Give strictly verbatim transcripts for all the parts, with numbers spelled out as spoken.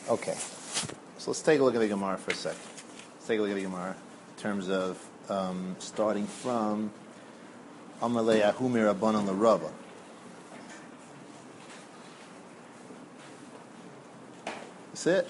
Okay. So let's take a look at the Gemara for a second. Let's take a look at the Gemara in terms of um, starting from Amalei Ahumir Abanan L'Rava. That's it.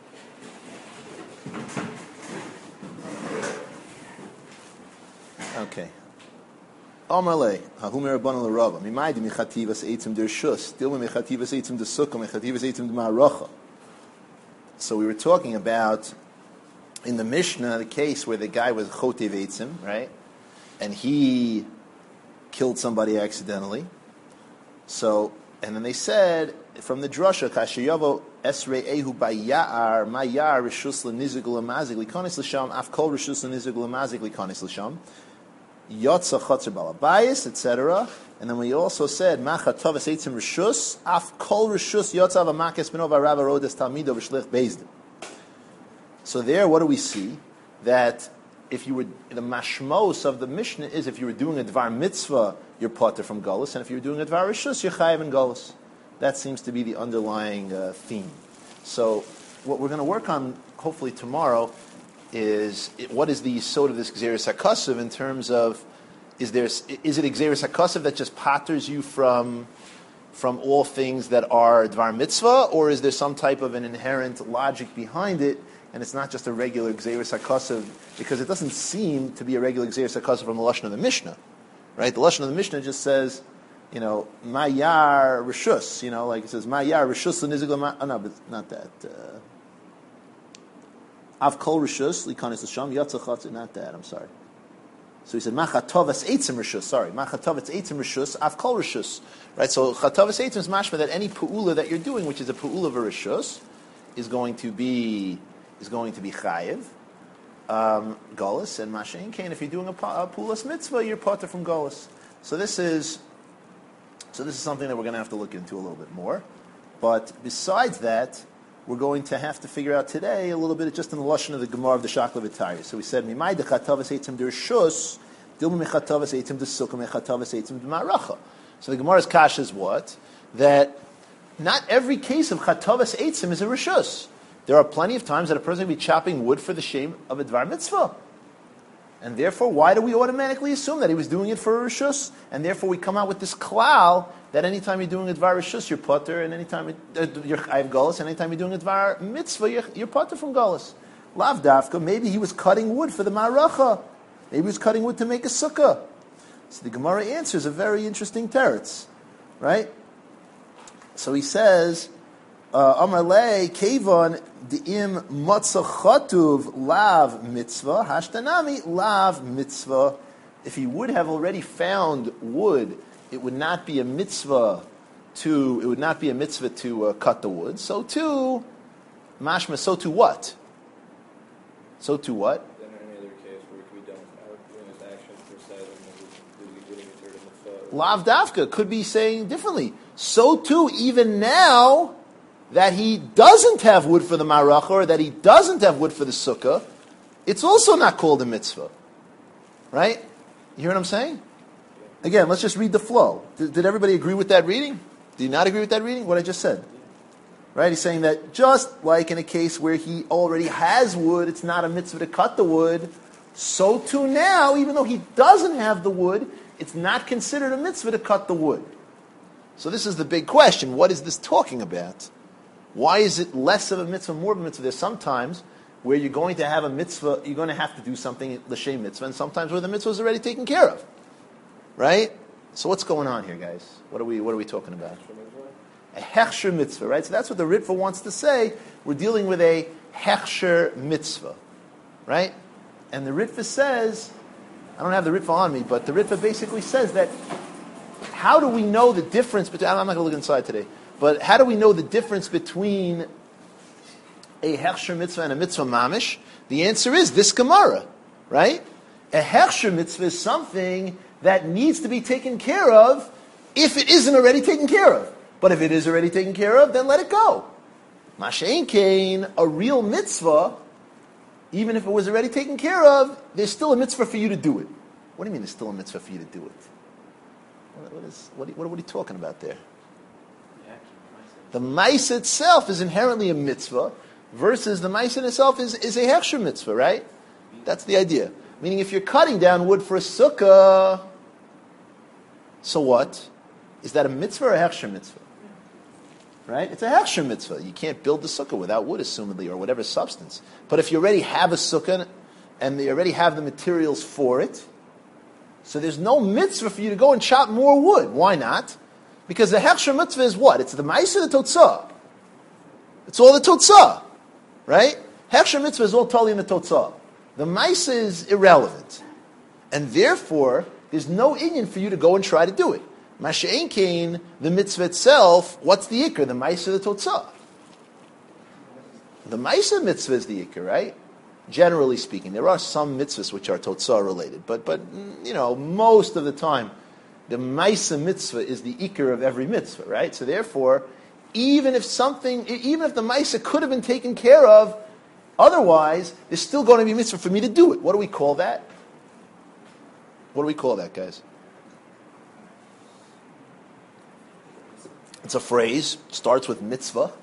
Okay. Amalei Ahumir Abanan L'Rava. Mimaydi michativas eitzim dershus. Dilma michativas eitzim desukkah. Michativas eitzim demaracha. So we were talking about in the Mishnah the case where the guy was chotev eitzim, right? And he killed somebody accidentally. So, and then they said from the drasha, Kashiyavo esrei ehu bayar mayar rishus lenizig lemazig likonis l'sham afkol rishus lenizig lemazig likonis l'sham yotza chotzer balabayis, et cetera. And then we also said machatavas eitzim rishus afkol rishus yotza v'makes benova rava rodes talmido v'shlich bezdin. So there, what do we see? That if you were, the mashmos of the Mishnah is if you were doing a dvar mitzvah, you're potter from galus, and if you were doing a dvar rishus, you're chayav in galus. That seems to be the underlying uh, theme. So what we're going to work on, hopefully tomorrow, is what is the yesod of this gzeres hakasuv in terms of is there is it gzeres hakasuv that just patters you from from all things that are dvar mitzvah, or is there some type of an inherent logic behind it? And it's not just a regular Gzeres HaKasav, because it doesn't seem to be a regular Gzeres HaKasav from the Lashon of the Mishnah. Right? The Lashon of the Mishnah just says, you know, Mayar Rishus, you know, like it says, Mayar Rishus L'Nizig L'ma... Oh, no, but not that. Av Kol Rishus, L'Kanis L'Sham, Yatza Chatz, not that, I'm sorry. So he said, Machatovas Eitzim Rishus, sorry, Machatovas Eitzim Rishus, Av Kol Rishus. Right, so Chatovas Eitzim is mashma that any pu'ula that you're doing, which is a pu'ula of a Rishus, is going to be... is going to be chayiv, um, galus, and mashayin kain. If you're doing a, a pulas mitzvah, you're potter from galus. So this is, so this is something that we're going to have to look into a little bit more. But besides that, we're going to have to figure out today a little bit just in the lashon of the Gemara of the Shakla V'Tayr. So we said, "Mimai dechatavas eitzim dershus, dilma mechatavas eitzim desukkah mechatavas eitzim demaracha." So the Gemara's kash is what? That not every case of chatavas eitzim is a rishus. There are plenty of times that a person will be chopping wood for the shame of a dvar mitzvah. And therefore, why do we automatically assume that he was doing it for a rishus? And therefore, we come out with this klal that anytime you're doing a dvar rishus, you're potter, and anytime uh, you're chayav galus, and anytime you're doing a dvar mitzvah, you're, you're potter from galus. Lav dafka, maybe he was cutting wood for the maracha. Maybe he was cutting wood to make a sukkah. So the Gemara answers a very interesting teretz, right? So he says, Amalei kevon de'im matzah chatuv lav mitzvah hashtanami lav mitzvah. If he would have already found wood, it would not be a mitzvah to. It would not be a mitzvah to uh, cut the wood. So too, mashma. So to what? So to what? Then in any other case where we don't have in his actions per se, then we would be dirt in the foot. Lav dafka could be saying differently. So too, even now, that he doesn't have wood for the maracha, or that he doesn't have wood for the sukkah, it's also not called a mitzvah. Right? You hear what I'm saying? Again, let's just read the flow. Did, did everybody agree with that reading? Do you not agree with that reading? What I just said. Right? He's saying that just like in a case where he already has wood, it's not a mitzvah to cut the wood, so too now, even though he doesn't have the wood, it's not considered a mitzvah to cut the wood. So this is the big question. What is this talking about? Why is it less of a mitzvah, more of a mitzvah? There's sometimes where you're going to have a mitzvah, you're going to have to do something, l'shem mitzvah, and sometimes where the mitzvah is already taken care of. Right? So what's going on here, guys? What are we, what are we talking about? A hechsher mitzvah, right? So that's what the Ritva wants to say. We're dealing with a hechsher mitzvah. Right? And the Ritva says, I don't have the Ritva on me, but the Ritva basically says that how do we know the difference between, I'm not going to look inside today, but how do we know the difference between a hechsher mitzvah and a mitzvah mamish? The answer is this Gemara, right? A hechsher mitzvah is something that needs to be taken care of if it isn't already taken care of. But if it is already taken care of, then let it go. Mashein kain, a real mitzvah, even if it was already taken care of, there's still a mitzvah for you to do it. What do you mean there's still a mitzvah for you to do it? What, what, is, what, what, what are we talking about there? The Maisa itself is inherently a mitzvah, versus the Maisa in itself is, is a hechsher mitzvah, right? That's the idea. Meaning if you're cutting down wood for a sukkah, so what? Is that a mitzvah or a hechsher mitzvah? Right? It's a hechsher mitzvah. You can't build the sukkah without wood, assumedly, or whatever substance. But if you already have a sukkah, and you already have the materials for it, so there's no mitzvah for you to go and chop more wood. Why not? Because the hechsher mitzvah is what? It's the ma'aseh, the totzah. It's all the totzah, right? Hechsher mitzvah is all totally in the totzah. The ma'aseh is irrelevant, and therefore there's no inyan for you to go and try to do it. Masha'en kain, the mitzvah itself. What's the ikr? The ma'aseh, the totzah. The ma'aseh mitzvah is the ikr, right? Generally speaking, there are some mitzvahs which are totzah related, but but you know most of the time, the ma'aseh mitzvah is the ikr of every mitzvah, right? So therefore, even if something, even if the ma'aseh could have been taken care of, otherwise, there's still going to be mitzvah for me to do it. What do we call that? What do we call that, guys? It's a phrase. Starts with mitzvah.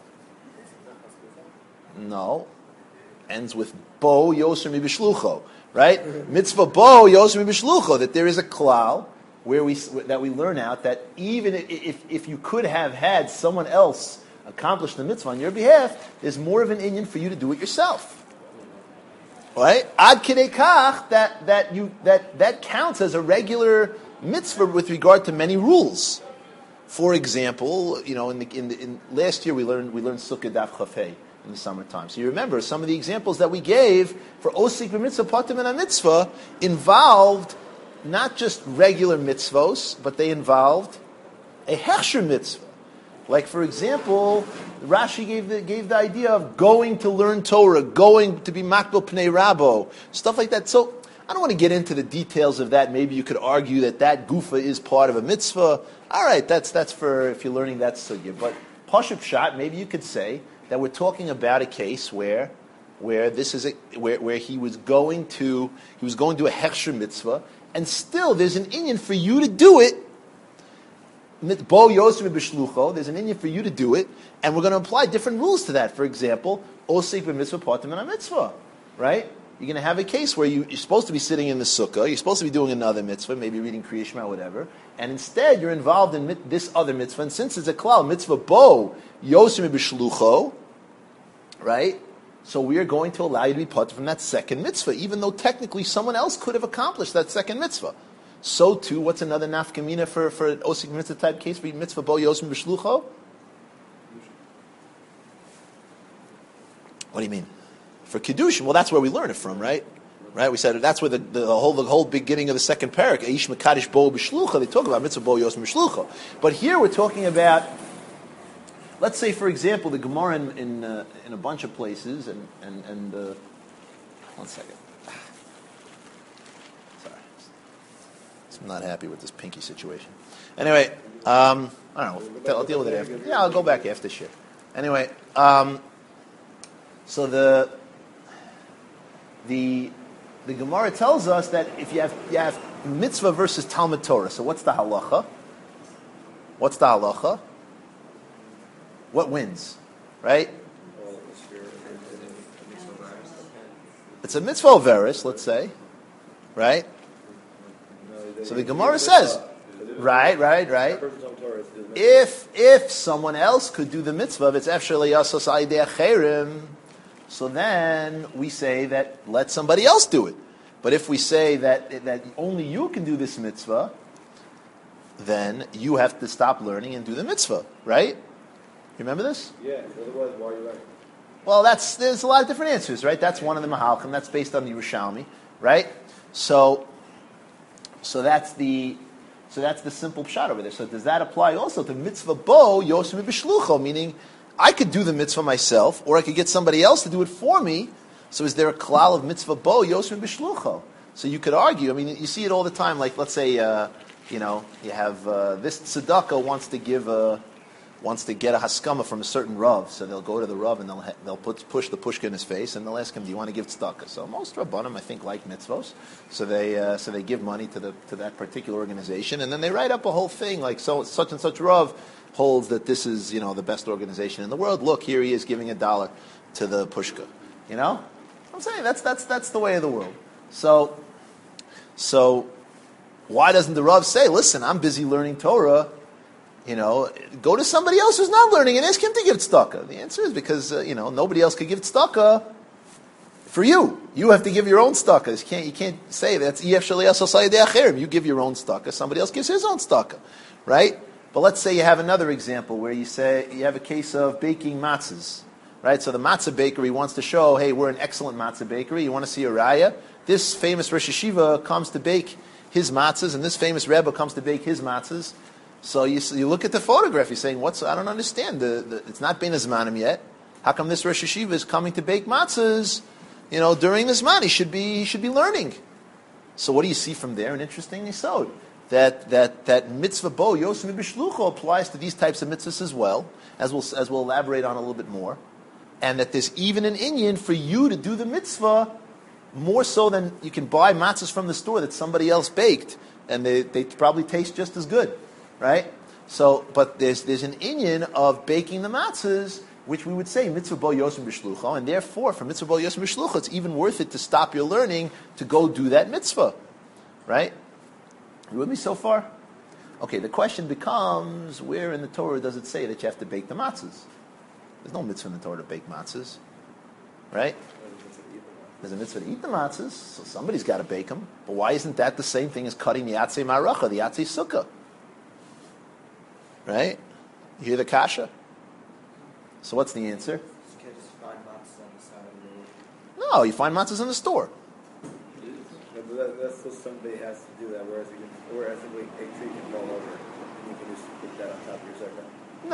No. Ends with bo yoser mi b'shlucho. Right? Mitzvah bo yoser mi b'shlucho. That there is a klal where we that we learn out that even if if you could have had someone else accomplish the mitzvah on your behalf, there's more of an inyan for you to do it yourself. Right? Ad kidei kach, that that you that that counts as a regular mitzvah with regard to many rules. For example, you know, in the in, the, in last year we learned we learned Sukkah Daf Chafei in the summertime. So you remember some of the examples that we gave for Osik b'mitzvah Patim and a mitzvah involved not just regular mitzvos, but they involved a hechsher mitzvah. Like, for example, Rashi gave the, gave the idea of going to learn Torah, going to be makbil pnei rabo, stuff like that. So I don't want to get into the details of that. Maybe you could argue that that gufa is part of a mitzvah. All right, that's that's for if you're learning that sugya. But Pashup Shot, maybe you could say that we're talking about a case where where this is a, where where he was going to he was going to a hechsher mitzvah, and still there's an inyan for you to do it. Bo Yosef b'shlucho, there's an inyan for you to do it, and we're going to apply different rules to that. For example, osik b'mitzvah patim and a mitzvah, right? You're going to have a case where you, you're supposed to be sitting in the sukkah, you're supposed to be doing another mitzvah, maybe reading Kriya Shema, whatever, and instead you're involved in mit, this other mitzvah, and since it's a klal, mitzvah bo Yosef b'shlucho, right? So we are going to allow you to be part from that second mitzvah, even though technically someone else could have accomplished that second mitzvah. So too, what's another nafkamina for, for an osik mitzvah type case for mitzvah bo Yosef b'shlucho? What do you mean? For Kiddushin, well, that's where we learn it from, right? Right? We said that's where the, the whole the whole beginning of the second parak, Aish Mekadosh Bo B'Shlucha, they talk about mitzvah Bo Yosem B'Shlucha. But here we're talking about, let's say, for example, the Gemara in in, uh, in a bunch of places, and and and uh, one second. Sorry, I'm not happy with this pinky situation. Anyway, um, I don't know. I'll deal with it after. Yeah, I'll go back after shit. Anyway, um, so the. The the Gemara tells us that if you have you have mitzvah versus Talmud Torah, so what's the halacha? What's the halacha? What wins, right? It's a mitzvah veris, let's say, right? So the Gemara says, right, right, right. If if someone else could do the mitzvah, it's efshar liyasas aidei acherim. So then we say that let somebody else do it. But if we say that that only you can do this mitzvah, then you have to stop learning and do the mitzvah, right? You remember this? Yeah, otherwise why are you learning? Well, that's there's a lot of different answers, right? That's one of the Mahalchim. That's based on the Yerushalmi, right? So, so that's the so that's the simple pshat over there. So does that apply also to mitzvah bo yosem b'shlucho, meaning I could do the mitzvah myself, or I could get somebody else to do it for me. So is there a klal of mitzvah bo yosem b'shlucho? So you could argue. I mean, you see it all the time. Like, let's say, uh, you know, you have uh, this tzedakah wants to give a wants to get a haskama from a certain rav, so they'll go to the rav and they'll ha- they'll put, push the pushka in his face and they'll ask him, "Do you want to give tzedakah?" So most rabbanim, I think, like mitzvos, so they uh, so they give money to the to that particular organization, and then they write up a whole thing like so such and such rav holds that this is, you know, the best organization in the world. Look, here he is giving a dollar to the pushka. You know? I'm saying that's that's that's the way of the world. So, so why doesn't the Rav say, listen, I'm busy learning Torah, you know, go to somebody else who's not learning and ask him to give tzedakah? The answer is because, uh, you know, nobody else could give tzedakah for you. You have to give your own tzedakah. You can't, you can't say that's E F Shaliach Sosayidei Acherim. You give your own tzedakah. Somebody else gives his own tzedakah. Right? But let's say you have another example where you say, you have a case of baking matzahs. Right? So the matzah bakery wants to show, hey, we're an excellent matzah bakery. You want to see a raya? This famous Rosh Yeshiva comes to bake his matzahs, and this famous Rebbe comes to bake his matzahs. So you, you look at the photograph, you're saying, what's, I don't understand. The, the, it's not Bein Hazmanim yet. How come this Rosh Yeshiva is coming to bake matzahs, you know, during this man? He should be, he should be learning. So what do you see from there? An interesting yisod. That, that, that mitzvah bo yosem b'shlucho applies to these types of mitzvahs as well, as we'll, as we'll elaborate on a little bit more. And that there's even an inyan for you to do the mitzvah more so than you can buy matzahs from the store that somebody else baked, and they, they probably taste just as good, right? So, but there's there's an inyan of baking the matzahs, which we would say mitzvah bo yosem b'shlucha, and therefore for mitzvah bo yosem b'shlucha, it's even worth it to stop your learning to go do that mitzvah, right? You with me so far? Okay, the question becomes, where in the Torah does it say that you have to bake the matzahs? There's no mitzvah in the Torah to bake matzahs, right? There's a mitzvah to eat the matzahs, so somebody's got to bake them. But why isn't that the same thing as cutting the yatzei maracha, the yatzei sukkah? Right? You hear the kasha? So what's the answer? You can't just find matzahs on the side of the road. No, you find matzahs in the store. But that, that's still somebody has to do that, whereas, you can, whereas a big tree can fall over, and you can just put that on top of your sukkah.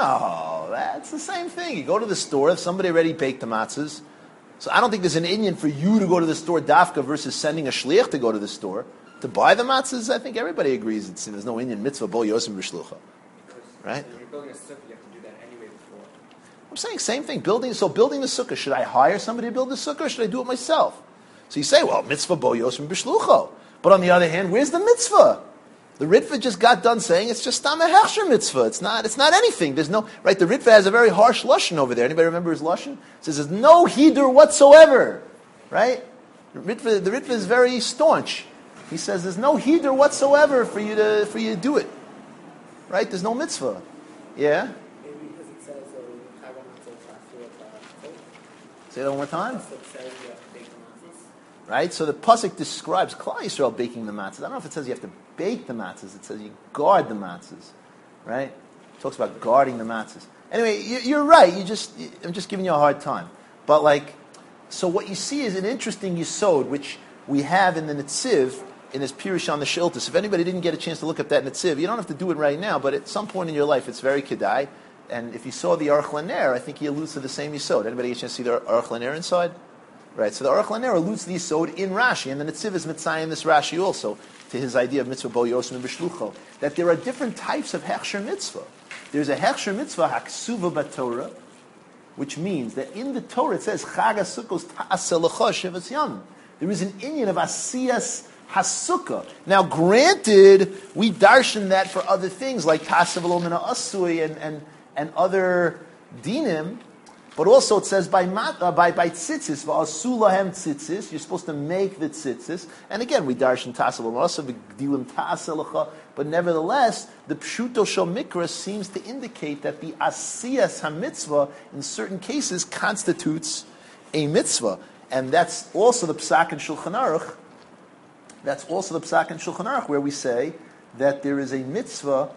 No, that's the same thing. You go to the store, if somebody already baked the matzahs. So I don't think there's an inyan for you to go to the store dafka versus sending a shliach to go to the store. To buy the matzahs, I think everybody agrees it's, there's no inyan mitzvah bo yosem b'shlucha. Right? So you're building a sukkah, you have to do that anyway before. I'm saying same thing. Building so building the sukkah, should I hire somebody to build the sukkah or should I do it myself? So you say, well, mitzvah bo yosem b'shlucha. But on the other hand, where's the mitzvah? The Ritva just got done saying it's just tam a hechsher mitzvah. It's not. It's not anything. There's no right. The Ritva has a very harsh lashon over there. Anybody remember his lashon? It says there's no hidur whatsoever. Right? The Ritva, the Ritva is very staunch. He says there's no hidur whatsoever for you to for you to do it. Right? There's no mitzvah. Yeah. Maybe because it says, uh, Chag HaMatzot. Say that one more time. It says you have to bake the matzahs. Right? So the pasuk describes Klal Yisrael baking the matzahs. I don't know if it says you have to bake the matzahs. It says you guard the matzahs. Right? It talks about guarding the matzahs. Anyway, you, you're right. You just I'm just giving you a hard time. But like, so what you see is an interesting yisod which we have in the Netziv in his Pirush on the Shiltus. If anybody didn't get a chance to look up that Netziv, you don't have to do it right now, but at some point in your life, it's very kedai. And if you saw the Aruch LaNer, I think he alludes to the same yisod. Anybody get a chance to see the Aruch LaNer inside? Right, so the Aruch LaNer alludes to the Yisod in Rashi, and the Netziv is mitzayin this Rashi also, to his idea of mitzvah bo yosem b'shlucho, that there are different types of hechsher mitzvah. There's a hechsher mitzvah haksuva b'Torah, which means that in the Torah it says, Chag HaSukkos ta'aseh lecha shivas yamim. There is an inyan of asiyas hasukkah. Now granted, we darshan that for other things, like ta'aseh v'lo mina asui, and, and, and other dinim, but also it says by mat, uh, by by tzitzis, va'asu lahem tzitzis, you're supposed to make the tzitzis. And again, we darshan tasel v'masa v'gdilim taselacha. But nevertheless, the pshuto shel mikra seems to indicate that the asiyas hamitzvah in certain cases constitutes a mitzvah, and that's also the psak in Shulchan Aruch. That's also the psak in Shulchan Aruch where we say that there is a mitzvah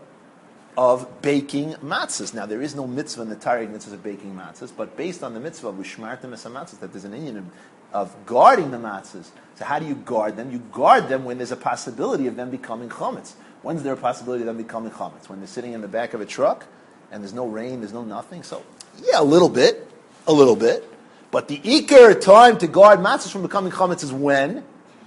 of baking matzahs. Now, there is no mitzvah in the Torah mitzvahs of baking matzahs, but based on the mitzvah of Ushmartem es matzahs, that there's an inyan of guarding the matzahs. So how do you guard them? You guard them when there's a possibility of them becoming chametz. When's there a possibility of them becoming chametz? When they're sitting in the back of a truck and there's no rain, there's no nothing. So, yeah, a little bit, a little bit. But the ikar time to guard matzahs from becoming chametz is when?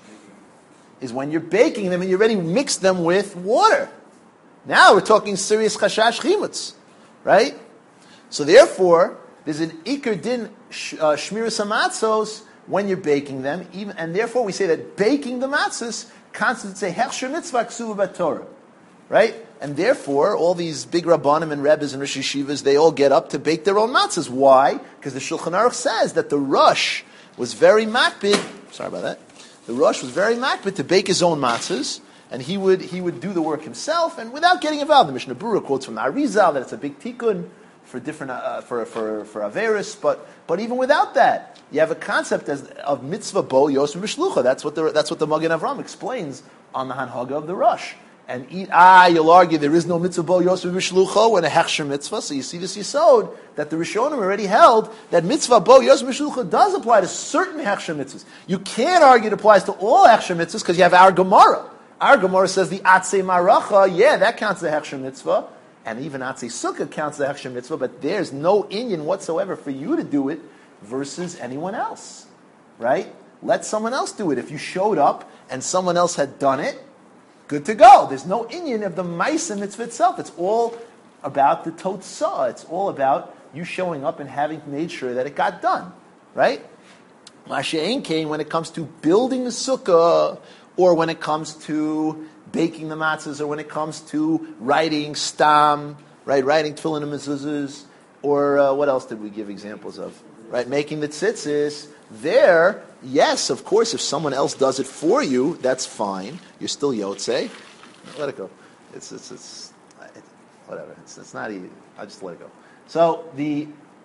Is when you're baking them and you already mixed them with water. Now we're talking serious chashash chimutz, right? So therefore, there's an ikar din uh, shmiras hamatzos when you're baking them, even, and therefore we say that baking the matzahs constitutes a hechsher mitzvah ksuva b'Torah, right? And therefore, all these big Rabbanim and Rebbes and Rosh Yeshivas, they all get up to bake their own matzahs. Why? Because the Shulchan Aruch says that the Rosh was very makbid, sorry about that, the Rosh was very makbid to bake his own matzahs, and he would he would do the work himself, and without getting involved. The Mishnah Berurah quotes from the Arizal that it's a big tikkun for different uh, for for for Averis, but but even without that, you have a concept as, of mitzvah bo yosem b'shlucha. That's what the that's what the Magen Avram explains on the Hanhaga of the Rosh. And eat, ah, you'll argue there is no mitzvah bo yosef b'shlucha when a hechsher mitzvah. So you see this yisod that the Rishonim already held that mitzvah bo yosef b'shlucha does apply to certain hechsher mitzvahs. You can't argue it applies to all hechsher mitzvahs because you have our Gemara. Our Gemara says the atzei maracha, yeah, that counts the hechsher mitzvah, and even atzei sukkah counts the hechsher mitzvah. But there's no inyan whatsoever for you to do it versus anyone else, right? Let someone else do it. If you showed up and someone else had done it, good to go. There's no inyan of the Maisa mitzvah itself. It's all about the Totzah. It's all about you showing up and having made sure that it got done, right? Masha'en came when it comes to building the sukkah, or when it comes to baking the matzahs, or when it comes to writing stam, right? Writing tefillin and mezuzahs, or uh, what else did we give examples of? Right? Making the tzitzis. There, yes, of course, if someone else does it for you, that's fine. You're still yotzei. Let it go. It's it's it's it, whatever. It's it's not easy. I just let it go. So the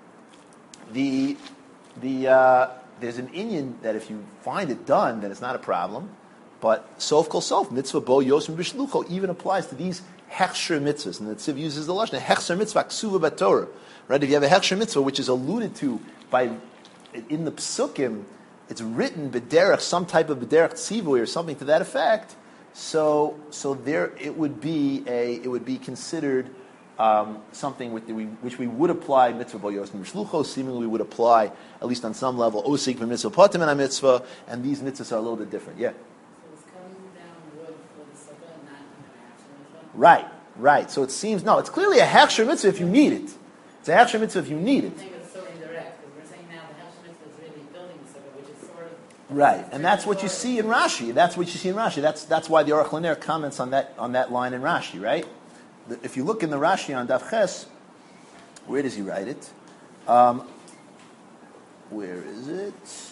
the the uh, there's an inyan that if you find it done, then it's not a problem. But sof kol sof mitzvah bo yosem b'shlucho even applies to these hechsher mitzvahs, and the Tziv uses the lashon hechsher mitzvah ksuva b'Torah. Right? If you have a hechsher mitzvah which is alluded to by in the psukim, it's written b'derech, some type of b'derech tzivui or something to that effect. So, so there it would be a, it would be considered um, something with the, we, which we would apply mitzvah bo yosem b'shlucho. Seemingly, we would apply at least on some level osik b'mitzvah patim and a mitzvah, and these mitzvahs are a little bit different. Yeah. So it's cutting down wood for the sukkah and not an hechsher mitzvah? Right, right. So it seems no, it's clearly a hechsher mitzvah if you need it. It's a hechsher mitzvah if you need it. Right, and that's what you see in Rashi. That's what you see in Rashi. That's that's why the Aruch LaNer comments on that on that line in Rashi, right? The, if you look in the Rashi on Daf Ches, where does he write it? Um, where is it?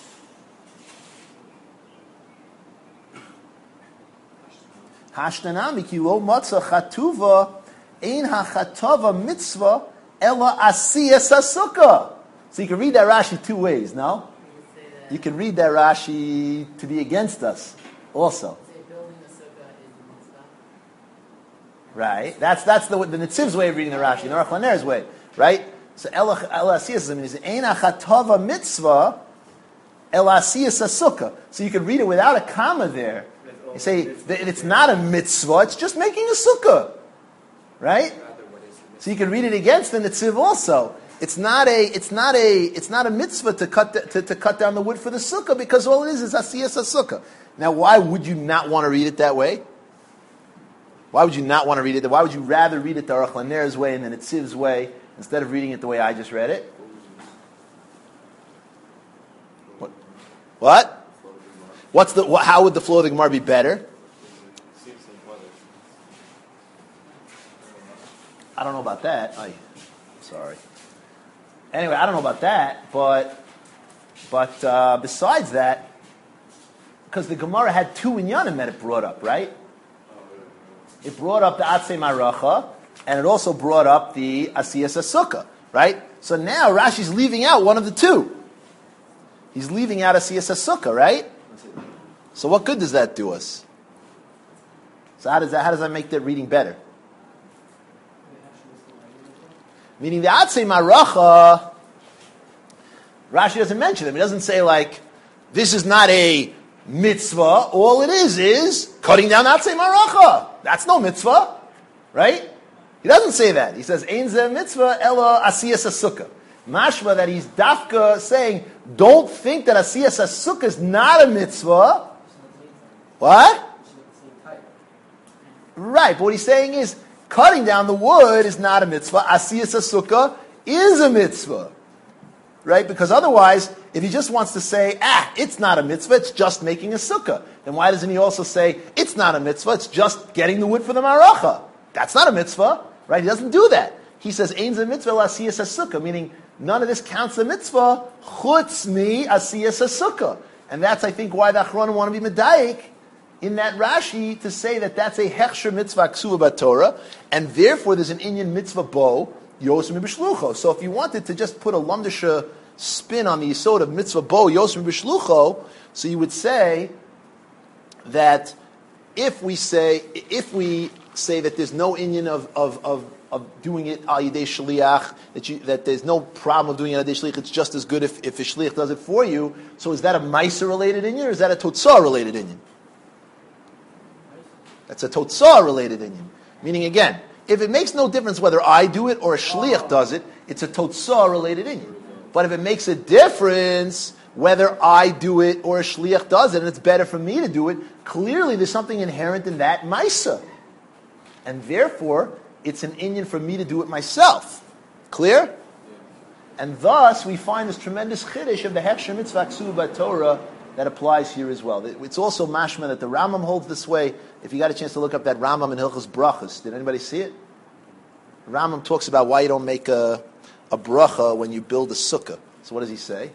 Hashtanami ki lo matzah chatuva ein hachatava mitzvah ela asiyas hasukah. So you can read that Rashi two ways, no? You can read that Rashi to be against us, also. Right. That's that's the the Nitziv's way of reading the Rashi, the Aruch LaNer's way, right? So Ela Asiyas means Ein Achatava Mitzvah Ela Asiyas Sukkah. So you can read it without a comma there. You say that it's not a mitzvah; it's just making a sukkah, right? So you can read it against the Nitziv also. It's not a it's not a it's not a mitzvah to cut the, to, to cut down the wood for the sukkah because all it is is asiyas sukkah. Now, why would you not want to read it that way? Why would you not want to read it? Why would you rather read it the Aruch LaNer's way and the Nitziv's way instead of reading it the way I just read it? What? What? What's the? What, how would the flow of the Gemara be better? I don't know about that. I, sorry. Anyway, I don't know about that, but but uh, besides that, because the Gemara had two inyanim that it brought up, right? It brought up the atzei maracha, and it also brought up the asiyas sukkah, right? So now Rashi's leaving out one of the two. He's leaving out asiyas sukkah, right? So what good does that do us? So how does that how does that make that reading better? Meaning the atzei maracha, Rashi doesn't mention them. He doesn't say like, this is not a mitzvah. All it is is cutting down atzei maracha. That's no mitzvah, right? He doesn't say that. He says, ein zeh mitzvah ela asiyas sukkah. Mashma that he's dafka saying, don't think that asiyas sukkah is not a mitzvah. What? Right, but what he's saying is, cutting down the wood is not a mitzvah. Asiyas sukkah is a mitzvah. Right? Because otherwise, if he just wants to say, ah, it's not a mitzvah, it's just making a sukkah, then why doesn't he also say, it's not a mitzvah, it's just getting the wood for the maracha? That's not a mitzvah, right? He doesn't do that. He says, Ein ze mitzvah l'asiyas ha-sukkah, meaning none of this counts a mitzvah, chutz mi asiyas ha-sukkah. And that's, I think, why the Achronim want to be medayik in that Rashi to say that that's a hechsher mitzvah ksuva b'Torah, and therefore there's an inyan mitzvah bo yosem b'shlucho. So if you wanted to just put a lumdisha spin on the yisod of mitzvah bo yosem b'shlucho, so you would say that if we say if we say that there's no inyan of of of, of doing it al yidei shliach, that you, that there's no problem of doing it al yidei shliach, it's just as good if if a shliach does it for you. So is that a ma'aser related inyan or is that a totzah related inyan? That's a totzah related inyan. Meaning again, if it makes no difference whether I do it or a shliach does it, it's a totzah related inyan. But if it makes a difference whether I do it or a shliach does it, and it's better for me to do it, clearly there's something inherent in that ma'aser. And therefore, it's an inyan for me to do it myself. Clear? Yeah. And thus, we find this tremendous chiddush of the hechsher mitzvah ksuva Torah that applies here as well. It's also mashma that the Rambam holds this way. If you got a chance to look up that Rambam in Hilchos Brachos, did anybody see it? The Rambam talks about why you don't make a, a bracha when you build a sukkah. So what does he say?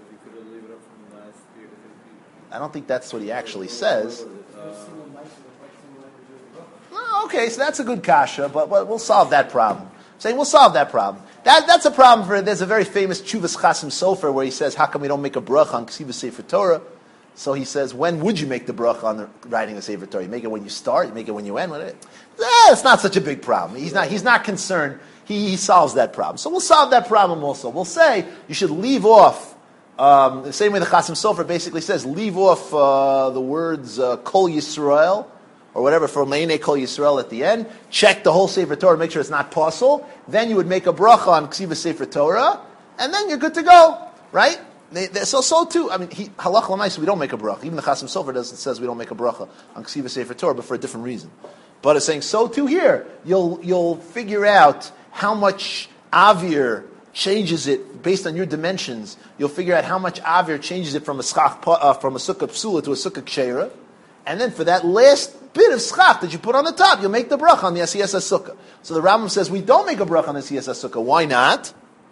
I don't think that's what he actually says. Oh, okay, so that's a good kasha, but, but we'll solve that problem. I'm saying we'll solve that problem. That, that's a problem for, there's a very famous Chuvas Chasim Sofer where he says, how come we don't make a bracha on Ksivas Sefer Torah? So he says, when would you make the bracha on the writing of Sefer Torah? You make it when you start, you make it when you end. Eh, it's not such a big problem. He's not, he's not concerned. He, he solves that problem. So we'll solve that problem also. We'll say you should leave off, um, the same way the Chasim Sofer basically says, leave off uh, the words uh, Kol Yisrael, or whatever, for Me'inei Kol Yisrael at the end, check the whole Sefer Torah, make sure it's not possible, then you would make a bracha on Ksivas Sefer Torah, and then you're good to go, right? They, they, so, so too, I mean, he, halach l'maisa, we don't make a bracha. Even the Chasim Sofer doesn't says we don't make a bracha on Ksivas Sefer Torah, but for a different reason. But it's saying, so too here, you'll, you'll figure out how much avir changes it based on your dimensions. You'll figure out how much avir changes it from a schach, uh, from a sukkah psula to a sukkah ksheira, and then for that last bit of schach that you put on the top, you'll make the bracha on the asiyas sukkah. So the Rambam says we don't make a bracha on the asiyas sukkah. Why not?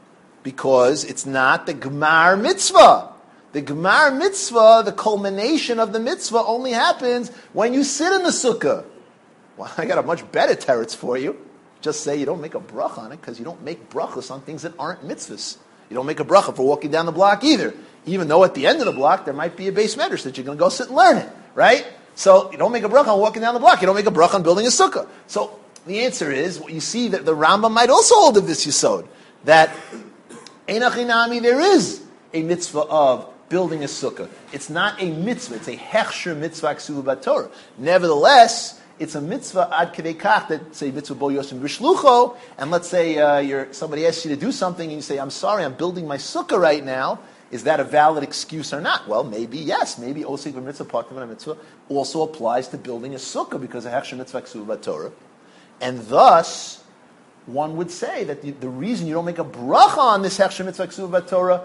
Because it's not the gemar mitzvah. The gemar mitzvah, the culmination of the mitzvah, only happens when you sit in the sukkah. Well, I got a much better teretz for you. Just say you don't make a bracha on it because you don't make brachas on things that aren't mitzvahs. You don't make a bracha for walking down the block either. Even though at the end of the block there might be a base medrash that you're going to go sit and learn it, right? So you don't make a bracha on walking down the block. You don't make a bracha on building a sukkah. So the answer is, you see that the Rambam might also hold of this yisod, that einachinami, there is a mitzvah of building a sukkah. It's not a mitzvah. It's a hechsher mitzvah ksuva b'Torah. Nevertheless, it's a mitzvah ad kedei kach that say mitzvah bo yosem b'shlucho, and let's say uh, you're, somebody asks you to do something and you say, I'm sorry, I'm building my sukkah right now. Is that a valid excuse or not? Well, maybe yes. Maybe osik b'mitzvah part of a mitzvah also applies to building a sukkah because of hechsher mitzvah ksuva b'Torah. And thus, one would say that the, the reason you don't make a bracha on this hechsher mitzvah ksuva b'Torah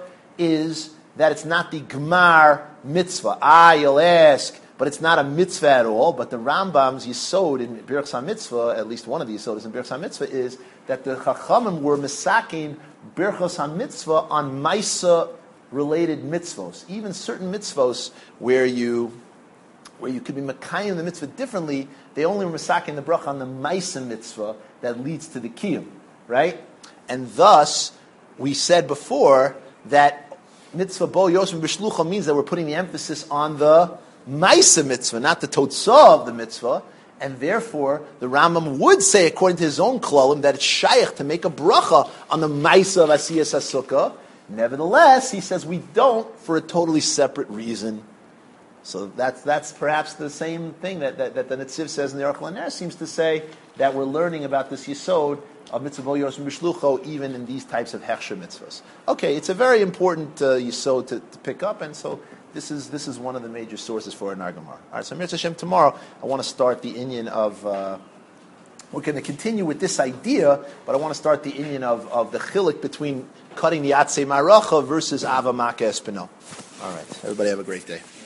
is that it's not the gemar mitzvah. Ah, you'll ask, but it's not a mitzvah at all. But the Rambam's yisod in Birchas HaMitzvah, at least one of the yisodas in Birchas HaMitzvah, is that the Chachamim were misaking Birchas HaMitzvah on Maisa related mitzvos, even certain mitzvos where you where you could be makayim the mitzvah differently, they only were masaking the bracha on the ma'isa mitzvah that leads to the kiyum, right? And thus, we said before that mitzvah bo yosem b'shlucha means that we're putting the emphasis on the ma'isa mitzvah, not the totzah of the mitzvah, and therefore the Rambam would say, according to his own klalim, that it's shaykh to make a bracha on the ma'isa of asiyas hasukah. Nevertheless, he says we don't for a totally separate reason. So that's that's perhaps the same thing that, that, that the Netziv says in the Aruch LaNer, seems to say that we're learning about this yisod of mitzvah bo yosem b'shlucho even in these types of hechsher mitzvahs. Okay, it's a very important uh, yisod to, to pick up, and so this is this is one of the major sources for an Gemara. All right, so Mirz Hashem, tomorrow I want to start the inyan of. Uh, We're going to continue with this idea, but I want to start the inyan of, of the chilik between cutting the atzei maracha versus ava maka espino. All right, everybody have a great day.